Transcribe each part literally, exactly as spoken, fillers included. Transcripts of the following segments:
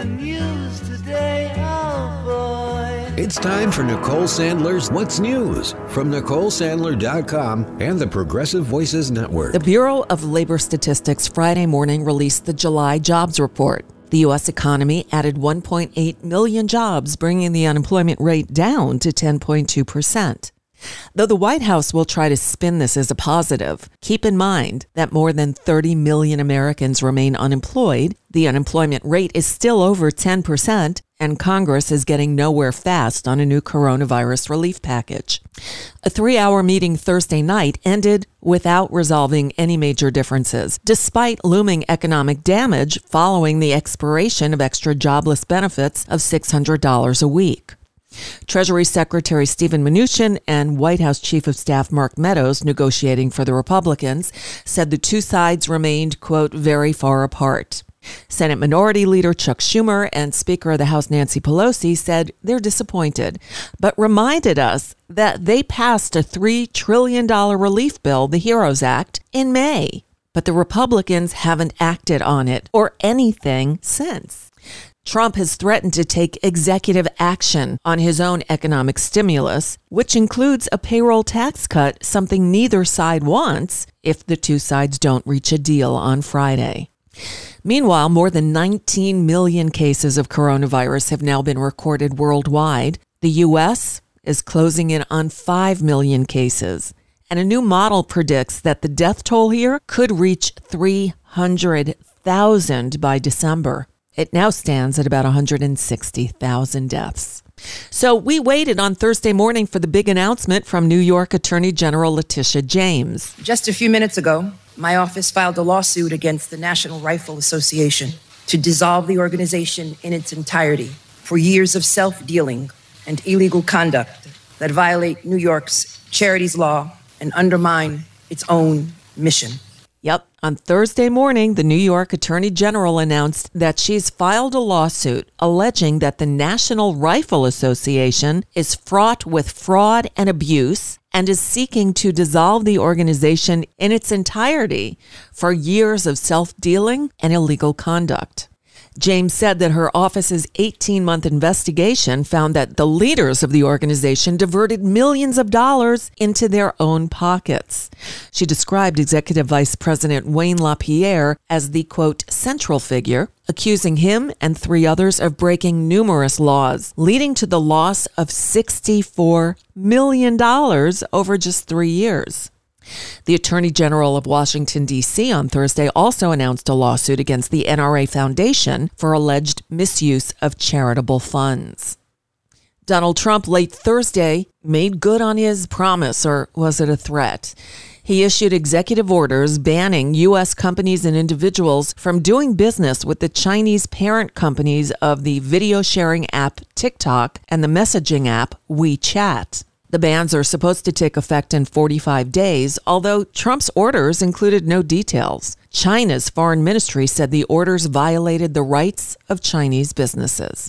the news today, oh boy. It's time for Nicole Sandler's What's News from Nicole Sandler dot com and the Progressive Voices Network. The Bureau of Labor Statistics Friday morning released the July jobs report. The U S economy added one point eight million jobs, bringing the unemployment rate down to ten point two percent. Though the White House will try to spin this as a positive, keep in mind that more than thirty million Americans remain unemployed, the unemployment rate is still over ten percent, and Congress is getting nowhere fast on a new coronavirus relief package. A three-hour meeting Thursday night ended without resolving any major differences, despite looming economic damage following the expiration of extra jobless benefits of six hundred dollars a week. Treasury Secretary Steven Mnuchin and White House Chief of Staff Mark Meadows, negotiating for the Republicans, said the two sides remained, quote, very far apart. Senate Minority Leader Chuck Schumer and Speaker of the House Nancy Pelosi said they're disappointed, but reminded us that they passed a three trillion dollars relief bill, the HEROES Act, in May. But the Republicans haven't acted on it or anything since. Trump has threatened to take executive action on his own economic stimulus, which includes a payroll tax cut, something neither side wants if the two sides don't reach a deal on Friday. Meanwhile, more than nineteen million cases of coronavirus have now been recorded worldwide. The U S is closing in on five million cases, and a new model predicts that the death toll here could reach three hundred thousand by December. It now stands at about one hundred sixty thousand deaths. So we waited on Thursday morning for the big announcement from New York Attorney General Letitia James. Just a few minutes ago, my office filed a lawsuit against the National Rifle Association to dissolve the organization in its entirety for years of self-dealing and illegal conduct that violate New York's charities law and undermine its own mission. Yep. On Thursday morning, the New York Attorney General announced that she's filed a lawsuit alleging that the National Rifle Association is fraught with fraud and abuse and is seeking to dissolve the organization in its entirety for years of self-dealing and illegal conduct. James said that her office's eighteen-month investigation found that the leaders of the organization diverted millions of dollars into their own pockets. She described Executive Vice President Wayne LaPierre as the, quote, central figure, accusing him and three others of breaking numerous laws, leading to the loss of sixty-four million dollars over just three years. The Attorney General of Washington, D C on Thursday also announced a lawsuit against the N R A Foundation for alleged misuse of charitable funds. Donald Trump late Thursday made good on his promise, or was it a threat? He issued executive orders banning U S companies and individuals from doing business with the Chinese parent companies of the video sharing app TikTok and the messaging app WeChat. The bans are supposed to take effect in forty-five days, although Trump's orders included no details. China's foreign ministry said the orders violated the rights of Chinese businesses.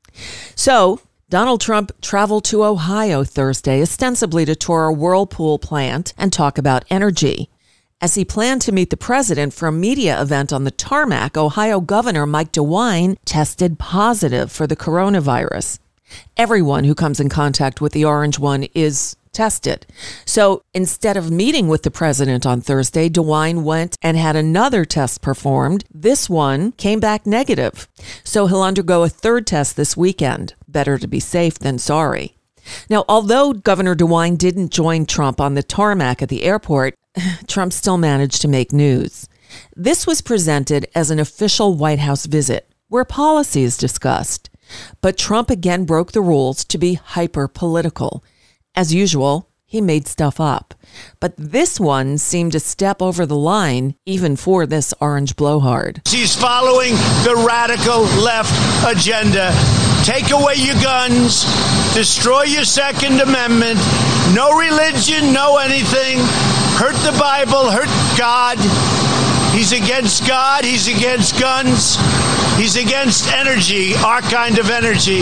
So, Donald Trump traveled to Ohio Thursday, ostensibly to tour a Whirlpool plant and talk about energy. As he planned to meet the president for a media event on the tarmac, Ohio Governor Mike DeWine tested positive for the coronavirus. Everyone who comes in contact with the orange one is tested. So instead of meeting with the president on Thursday, DeWine went and had another test performed. This one came back negative. So he'll undergo a third test this weekend. Better to be safe than sorry. Now, although Governor DeWine didn't join Trump on the tarmac at the airport, Trump still managed to make news. This was presented as an official White House visit where policy is discussed. But Trump again broke the rules to be hyper-political. As usual, he made stuff up. But this one seemed to step over the line, even for this orange blowhard. He's following the radical left agenda. Take away your guns, destroy your Second Amendment, no religion, no anything, hurt the Bible, hurt God. He's against God, he's against guns, he's against energy, our kind of energy.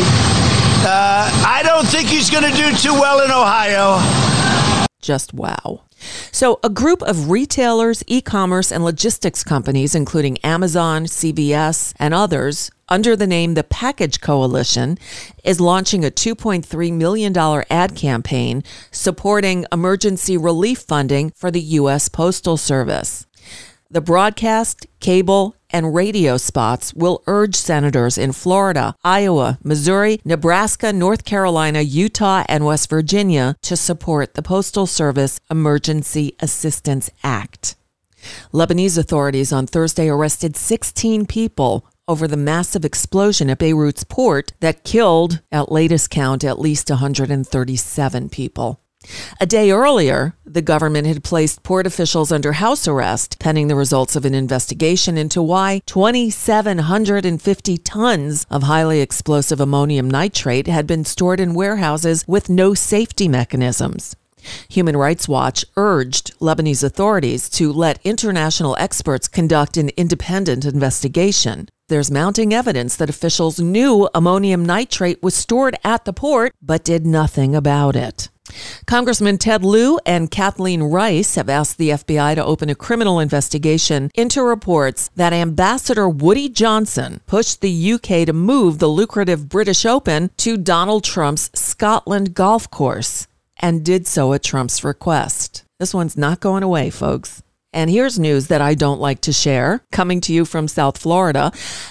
Uh, I don't think he's going to do too well in Ohio. Just wow. So a group of retailers, e-commerce, and logistics companies, including Amazon, C V S, and others, under the name The Package Coalition, is launching a two point three million dollars ad campaign supporting emergency relief funding for the U S Postal Service. The broadcast, cable, and radio spots will urge senators in Florida, Iowa, Missouri, Nebraska, North Carolina, Utah, and West Virginia to support the Postal Service Emergency Assistance Act. Lebanese authorities on Thursday arrested sixteen people over the massive explosion at Beirut's port that killed, at latest count, at least one hundred thirty-seven people. A day earlier, the government had placed port officials under house arrest, pending the results of an investigation into why two thousand seven hundred fifty tons of highly explosive ammonium nitrate had been stored in warehouses with no safety mechanisms. Human Rights Watch urged Lebanese authorities to let international experts conduct an independent investigation. There's mounting evidence that officials knew ammonium nitrate was stored at the port, but did nothing about it. Congressman Ted Lieu and Kathleen Rice have asked the F B I to open a criminal investigation into reports that Ambassador Woody Johnson pushed the U K to move the lucrative British Open to Donald Trump's Scotland golf course, and did so at Trump's request. This one's not going away, folks. And here's news that I don't like to share, coming to you from South Florida.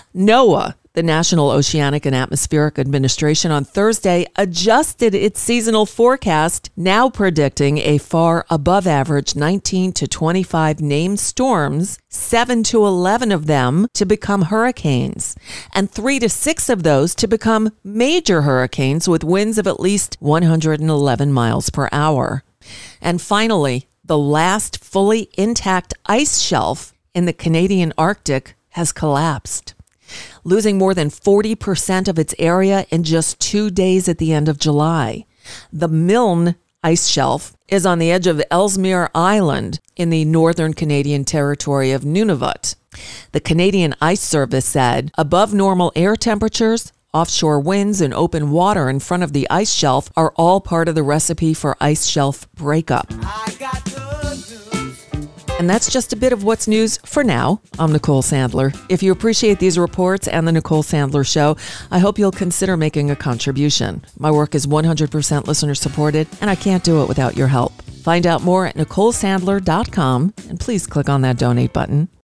NOAA, the National Oceanic and Atmospheric Administration, on Thursday adjusted its seasonal forecast, now predicting a far above average nineteen to twenty-five named storms, seven to eleven of them to become hurricanes, and three to six of those to become major hurricanes with winds of at least one hundred eleven miles per hour. And finally, the last fully intact ice shelf in the Canadian Arctic has collapsed, losing more than forty percent of its area in just two days at the end of July. The Milne ice shelf is on the edge of Ellesmere Island in the northern Canadian territory of Nunavut. The Canadian Ice Service said above normal air temperatures, offshore winds, and open water in front of the ice shelf are all part of the recipe for ice shelf breakup. I got good news. And that's just a bit of what's news for now. I'm Nicole Sandler. If you appreciate these reports and the Nicole Sandler Show, I hope you'll consider making a contribution. My work is one hundred percent listener supported, and I can't do it without your help. Find out more at nicole sandler dot com, and please click on that donate button.